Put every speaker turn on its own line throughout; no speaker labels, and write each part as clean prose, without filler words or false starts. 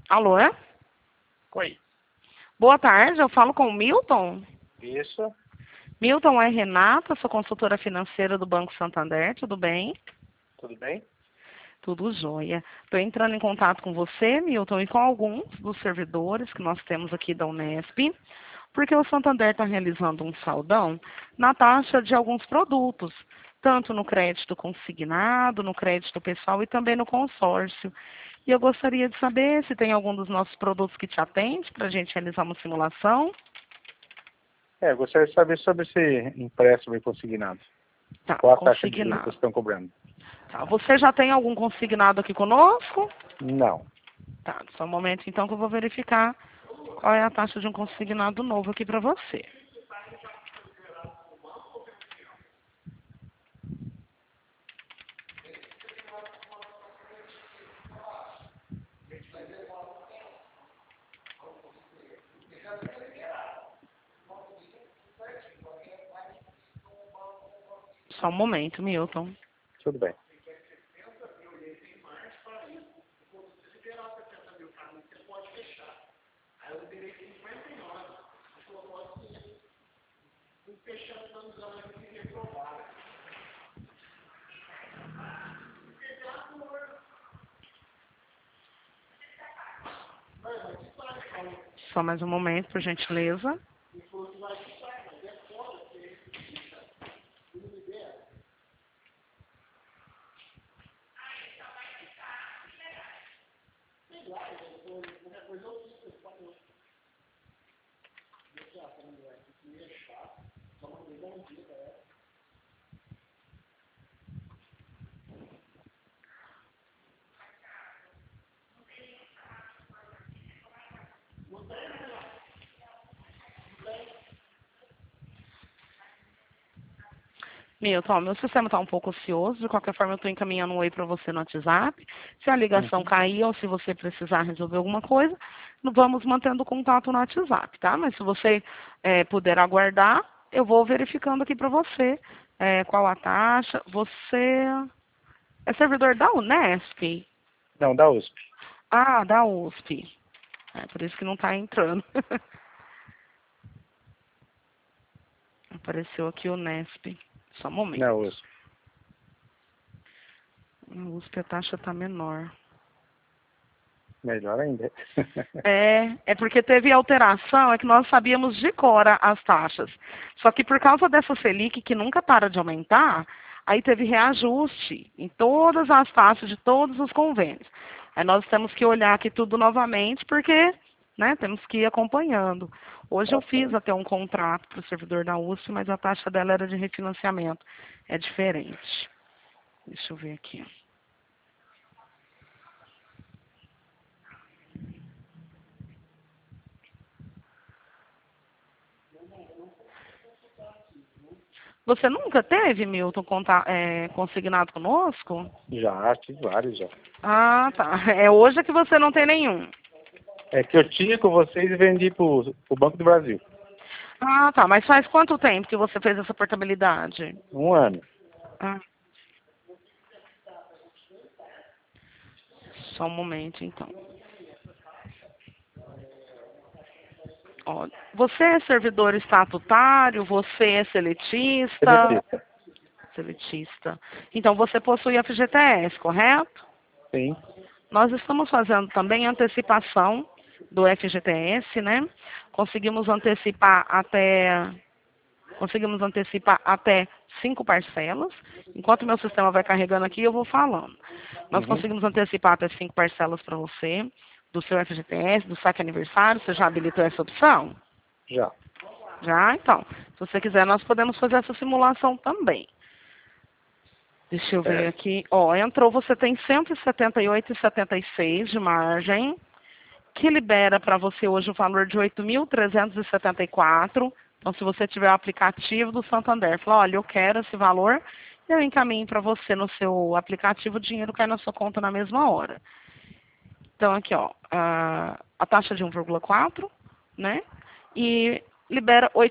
Alô, é?
Oi.
Boa tarde, eu falo com o Milton.
Isso.
Milton, é Renata, sou consultora financeira do Banco Santander, tudo bem?
Tudo bem?
Tudo jóia. Estou entrando em contato com você, Milton, e com alguns dos servidores que nós temos aqui da Unesp, porque o Santander está realizando um saldão na taxa de alguns produtos, tanto no crédito consignado, no crédito pessoal e também no consórcio. E eu gostaria de saber se tem algum dos nossos produtos que te atende para a gente realizar uma simulação.
Eu gostaria de saber sobre esse empréstimo e consignado.
Tá,
Qual a taxa de juros que
consignado.
vocês estão cobrando?
Tá, você já tem algum consignado aqui conosco?
Não.
Tá, só um momento então que eu vou verificar qual é a taxa de um consignado novo aqui para você. Só um momento, Milton.
Tudo bem.
Só mais um momento, por gentileza. Milton, meu sistema está um pouco ocioso, de qualquer forma eu estou encaminhando um oi para você no WhatsApp. Se a ligação cair ou se você precisar resolver alguma coisa, vamos mantendo contato no WhatsApp, tá? Mas se você puder aguardar, eu vou verificando aqui para você qual a taxa. Você é servidor da Unesp?
Não, da USP.
Ah, da USP. É por isso que não está entrando. Apareceu aqui o Unesp. Só um momento.
Na USP.
Na USP a taxa está menor.
Melhor ainda.
É porque teve alteração, é que nós sabíamos de cor as taxas. Só que por causa dessa Selic, que nunca para de aumentar, aí teve reajuste em todas as taxas de todos os convênios. Aí nós temos que olhar aqui tudo novamente, porque temos que ir acompanhando. Hoje eu fiz até um contrato para o servidor da USP, mas a taxa dela era de refinanciamento. É diferente. Deixa eu ver aqui. Você nunca teve, Milton, consignado conosco?
Já, tive vários já.
Ah, tá. É hoje que você não tem nenhum.
É que eu tinha com vocês e vendi pro Banco do Brasil.
Ah, tá. Mas faz quanto tempo que você fez essa portabilidade?
1 ano.
Ah. Só um momento, então. Ó, você é servidor estatutário? Você é seletista?
Seletista.
Seletista. Então, você possui a FGTS, correto?
Sim.
Nós estamos fazendo também antecipação do FGTS, né? Conseguimos antecipar até 5 parcelas. Enquanto meu sistema vai carregando aqui, eu vou falando. Nós conseguimos antecipar até 5 parcelas para você, do seu FGTS, do saque aniversário. Você já habilitou essa opção?
Já.
Já? Então, se você quiser, nós podemos fazer essa simulação também. Deixa eu ver aqui. Ó, entrou, você tem 178,76 de margem, que libera para você hoje o valor de 8.374. Então, se você tiver o aplicativo do Santander, fala, olha, eu quero esse valor, eu encaminho para você no seu aplicativo, o dinheiro cai na sua conta na mesma hora. Então, aqui, ó, a taxa de 1,4, né? E libera R$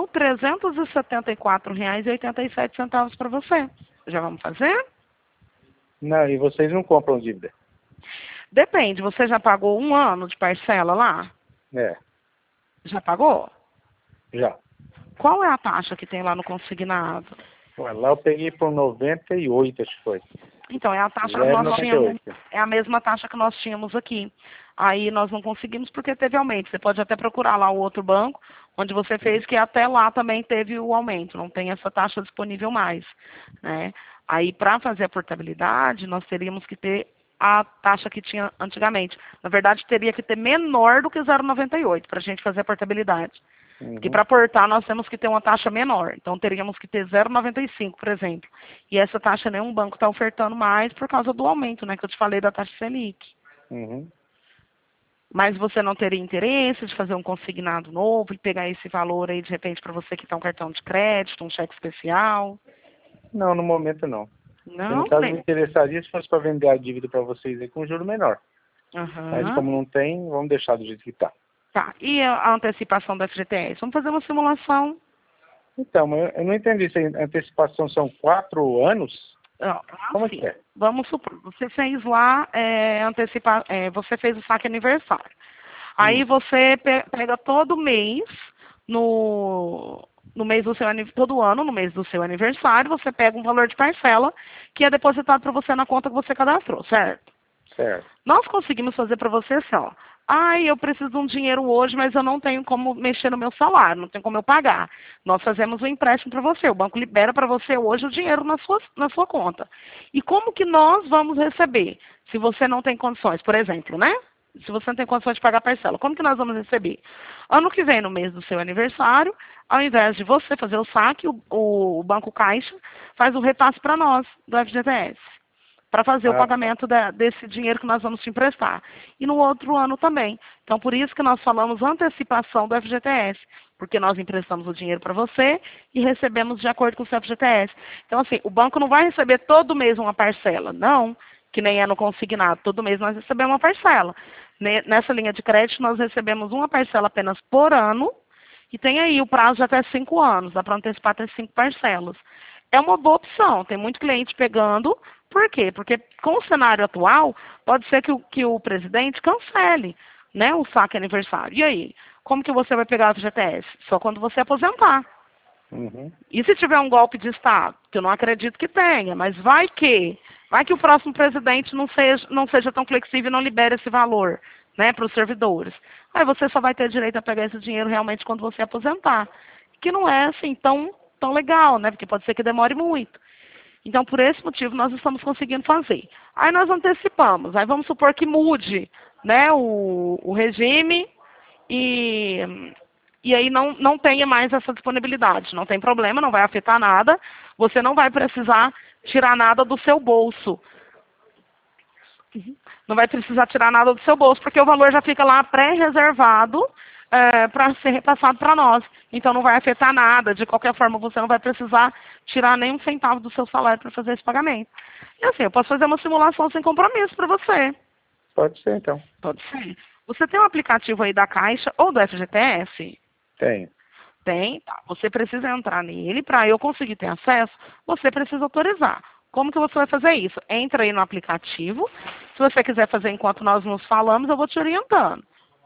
8.374,87 para você. Já vamos fazer?
Não, e vocês não compram dívida?
Depende, você já pagou 1 ano de parcela lá?
É,
Já pagou?
já.
Qual é a taxa que tem lá no consignado?
Ué, lá eu peguei por 98, acho que foi.
Então, é a taxa que nós tínhamos,
0,98.
é a mesma taxa que nós tínhamos aqui. Aí nós não conseguimos porque teve aumento. Você pode até procurar lá o outro banco, onde você fez, que até lá também teve o aumento, não tem essa taxa disponível mais, né? Aí, para fazer a portabilidade, nós teríamos que ter a taxa que tinha antigamente. Na verdade, teria que ter menor do que 0,98 para a gente fazer a portabilidade. Porque
Uhum.
para portar nós temos que ter uma taxa menor. Então teríamos que ter 0,95, por exemplo. E essa taxa nenhum banco está ofertando mais por causa do aumento, né? Que eu te falei da taxa Selic.
Uhum.
Mas você não teria interesse de fazer um consignado novo e pegar esse valor aí de repente para você quitar um cartão de crédito, um cheque especial?
Não, no momento não. E no
Não,
caso me
bem.
interessaria se fosse para vender a dívida para vocês aí com juro menor. Mas
Aham.
como não tem, vamos deixar do jeito que está.
Tá. E a antecipação da FGTS? Vamos fazer uma simulação.
Então, mas eu não entendi se a antecipação são 4 anos?
Ó,
Como é
assim,
que é?
vamos supor, você fez lá, você fez o saque aniversário. Aí
Hum.
você pega todo mês, no mês do seu, todo ano, no mês do seu aniversário, você pega um valor de parcela que é depositado para você na conta que você cadastrou, certo?
Certo.
Nós conseguimos fazer para você assim, ó. Ai, eu preciso de um dinheiro hoje, mas eu não tenho como mexer no meu salário, não tenho como eu pagar. Nós fazemos um empréstimo para você. O banco libera para você hoje o dinheiro na sua conta. E como que nós vamos receber? Se você não tem condições, por exemplo, né? Se você não tem condições de pagar a parcela, como que nós vamos receber? Ano que vem, no mês do seu aniversário, ao invés de você fazer o saque, o Banco Caixa faz o repasse para nós, do FGTS, para fazer o
Ah, tá.
pagamento desse dinheiro que nós vamos te emprestar. E no outro ano também. Então, por isso que nós falamos antecipação do FGTS, porque nós emprestamos o dinheiro para você e recebemos de acordo com o seu FGTS. Então, assim, o banco não vai receber todo mês uma parcela, não, que nem é no consignado. Todo mês nós recebemos uma parcela. Nessa linha de crédito, nós recebemos uma parcela apenas por ano, e tem aí o prazo de até 5 anos, dá para antecipar até 5 parcelas. É uma boa opção, tem muito cliente pegando. Por quê? Porque com o cenário atual, pode ser que o presidente cancele, né, o saque aniversário. E aí? Como que você vai pegar o FGTS? Só quando você aposentar.
Uhum.
E se tiver um golpe de Estado? Que eu não acredito que tenha, mas vai que o próximo presidente não seja tão flexível e não libere esse valor, né, para os servidores. Aí você só vai ter direito a pegar esse dinheiro realmente quando você aposentar. Que não é assim tão legal, né? Porque pode ser que demore muito. Então, por esse motivo, nós estamos conseguindo fazer. Aí nós antecipamos. Aí vamos supor que mude, né, o regime e aí não tenha mais essa disponibilidade. Não tem problema, não vai afetar nada. Você não vai precisar tirar nada do seu bolso. Não vai precisar tirar nada do seu bolso, porque o valor já fica lá pré-reservado para ser repassado para nós. Então não vai afetar nada. De qualquer forma, você não vai precisar tirar nem um centavo do seu salário para fazer esse pagamento. E assim, eu posso fazer uma simulação sem compromisso para você.
Pode ser, então.
Pode ser. Você tem um aplicativo aí da Caixa ou do FGTS?
Tenho.
Tem, tá. Você precisa entrar nele. Para eu conseguir ter acesso, você precisa autorizar. Como que você vai fazer isso? Entra aí no aplicativo. Se você quiser fazer enquanto nós nos falamos, eu vou te orientando.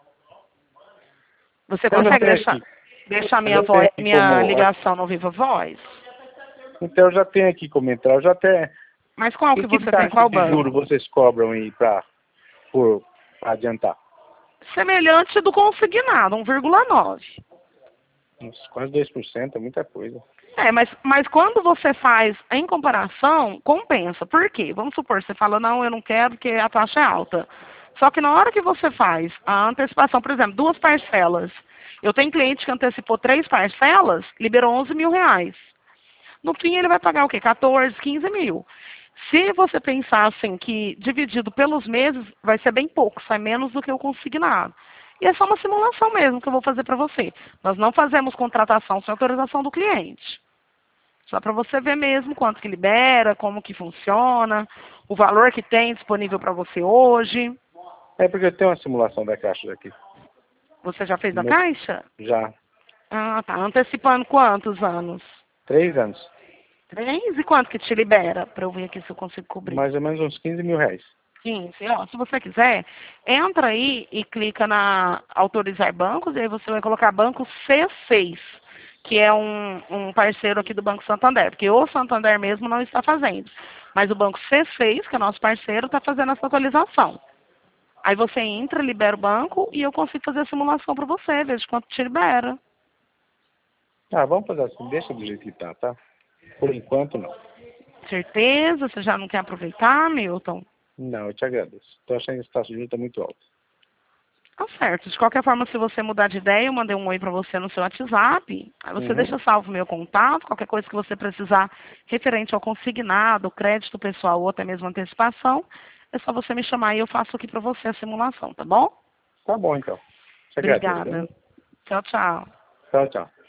Você
Eu já
consegue
tenho
deixar
eu já tenho aqui
minha
como.
ligação no Viva Voz?
Então eu já tenho aqui como entrar. Eu já tenho.
Mas qual
E
que
que
você tem?
taxa
Qual
de juro
banco?
vocês cobram aí pra adiantar?
Semelhante do consignado, 1,9.
Uns quase 2%, é muita coisa.
Mas quando você faz em comparação, compensa. Por quê? Vamos supor, você fala, não, eu não quero porque a taxa é alta. Só que na hora que você faz a antecipação, por exemplo, 2 parcelas. Eu tenho cliente que antecipou 3 parcelas, liberou 11 mil reais. No fim, ele vai pagar o quê? 14, 15 mil. Se você pensar assim que dividido pelos meses, vai ser bem pouco, sai menos do que o consignado. E é só uma simulação mesmo que eu vou fazer para você. Nós não fazemos contratação sem autorização do cliente. Só para você ver mesmo quanto que libera, como que funciona, o valor que tem disponível para você hoje.
É porque eu tenho uma simulação da caixa daqui.
Você já fez na Caixa?
Já.
Ah, tá. Antecipando quantos anos?
3 anos.
3? E quanto que te libera? Para eu ver aqui se eu consigo cobrir.
Mais ou menos uns 15 mil reais.
Sim, sim, ó, se você quiser, entra aí e clica na autorizar bancos, e aí você vai colocar banco C6, que é um parceiro aqui do Banco Santander, porque o Santander mesmo não está fazendo. Mas o banco C6, que é nosso parceiro, está fazendo essa atualização. Aí você entra, libera o banco e eu consigo fazer a simulação para você, veja quanto te libera.
Ah, vamos fazer assim, deixa do jeito que tá? Por enquanto, não.
Certeza? Você já não quer aproveitar, Milton?
Não, eu te agradeço. Tô achando que a taxa de juros tá muito alta.
Tá certo. De qualquer forma, se você mudar de ideia, eu mandei um oi para você no seu WhatsApp. Aí você
Uhum.
deixa salvo o meu contato. Qualquer coisa que você precisar referente ao consignado, crédito pessoal ou até mesmo antecipação, é só você me chamar e eu faço aqui para você a simulação, tá bom?
Tá bom, então. Te agradeço, hein?
Obrigada. Tchau, tchau.
Tchau, tchau.